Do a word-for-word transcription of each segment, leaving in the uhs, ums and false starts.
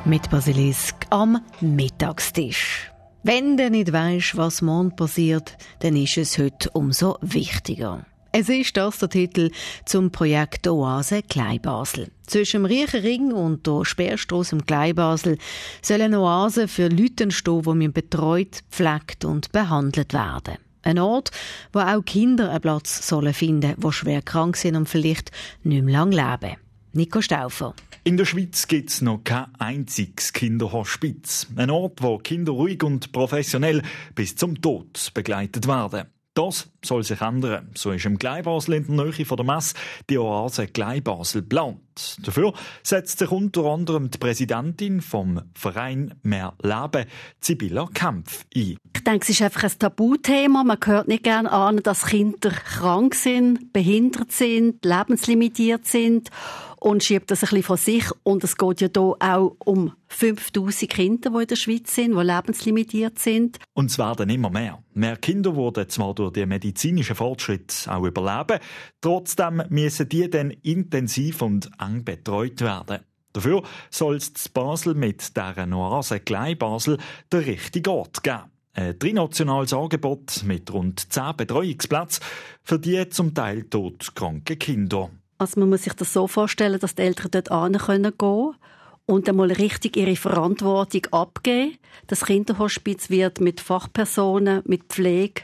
Mit Basilisk am Mittagstisch. Wenn du nicht weisst, was morgen passiert, dann ist es heute umso wichtiger. Es ist das der Titel zum Projekt Oase Kleinbasel. Zwischen dem Riechenring und der Sperrstrasse im Kleinbasel soll eine Oase für Leute entstehen, die betreut, gepflegt und behandelt werden. Ein Ort, wo auch Kinder einen Platz sollen finden, die schwer krank sind und vielleicht nicht mehr lange leben. Nico Stauffer. In der Schweiz gibt es noch kein einziges Kinderhospiz. Ein Ort, wo Kinder ruhig und professionell bis zum Tod begleitet werden. Das soll sich ändern. So ist im Kleinbasel in der Nähe von der Messe die Oase Kleinbasel geplant. Dafür setzt sich unter anderem die Präsidentin vom Verein Mehr Leben, Sibylla Kempf, ein. Ich denke, es ist einfach ein Tabuthema. Man hört nicht gerne an, dass Kinder krank sind, behindert sind, lebenslimitiert sind und schiebt das ein bisschen von sich. Und es geht ja hier auch um fünftausend Kinder, die in der Schweiz sind, die lebenslimitiert sind. Und es werden immer mehr. Mehr Kinder wurden zwar durch die medizinischen Fortschritte auch überleben, trotzdem müssen die dann intensiv und eng betreut werden. Dafür soll es in Basel mit dieser Oase Kleinbasel den richtigen Ort geben. Ein trinationales Angebot mit rund zehn Betreuungsplätzen für die zum Teil todkranken Kinder. Also man muss sich das so vorstellen, dass die Eltern dort hin können gehen und einmal richtig ihre Verantwortung abgeben. Das Kinderhospiz wird mit Fachpersonen, mit Pflege,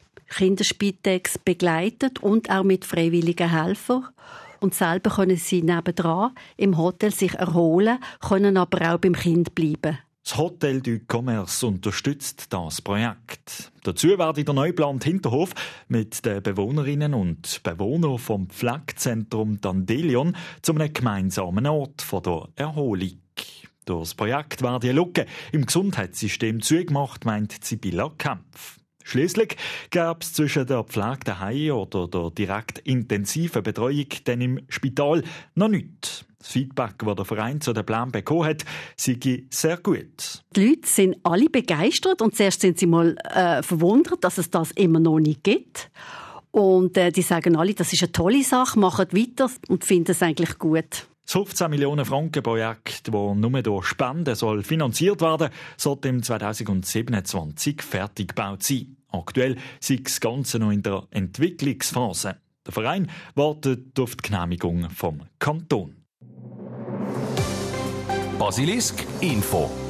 Kinderspitex begleitet und auch mit freiwilligen Helfern. Und selber können sie nebendran im Hotel sich erholen, können aber auch beim Kind bleiben. Das Hotel du Commerce unterstützt das Projekt. Dazu werde der Neuplan Hinterhof mit den Bewohnerinnen und Bewohnern vom Pflegezentrum Dandelion zu einem gemeinsamen Ort der Erholung. Durch das Projekt werden die Lücken im Gesundheitssystem zugemacht, meint Sibylla Kempf. Schliesslich gäbe es zwischen der Pflege daheim oder der direkt intensiven Betreuung dann im Spital noch nichts. Das Feedback, das der Verein zu den Plänen bekommen hat, sei sehr gut. Die Leute sind alle begeistert und zuerst sind sie mal äh, verwundert, dass es das immer noch nicht gibt. Und äh, die sagen alle, das ist eine tolle Sache, machen weiter und finden es eigentlich gut. Das fünfzehn Millionen Franken Projekt, das nur durch Spenden soll finanziert werden, sollte im zweitausendsiebenundzwanzig fertig gebaut sein. Aktuell sei das Ganze noch in der Entwicklungsphase. Der Verein wartet auf die Genehmigung vom Kanton. Basilisk Info.